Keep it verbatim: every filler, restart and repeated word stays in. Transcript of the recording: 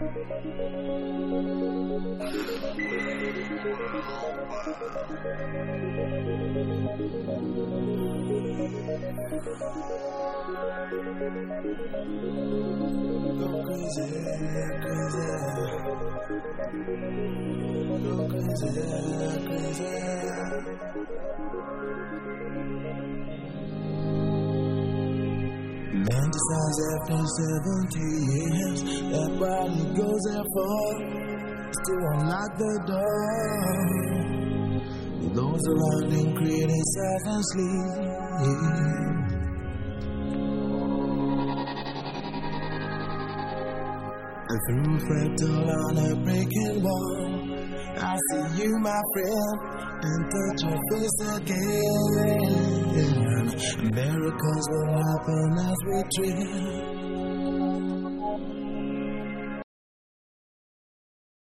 Man decides after seventy years that body goes there for to unlock the door. Those around him criticize and sleep. And through fractal on a breaking wall, I see you, my friend, and touch your face again. Miracles will happen as we dream.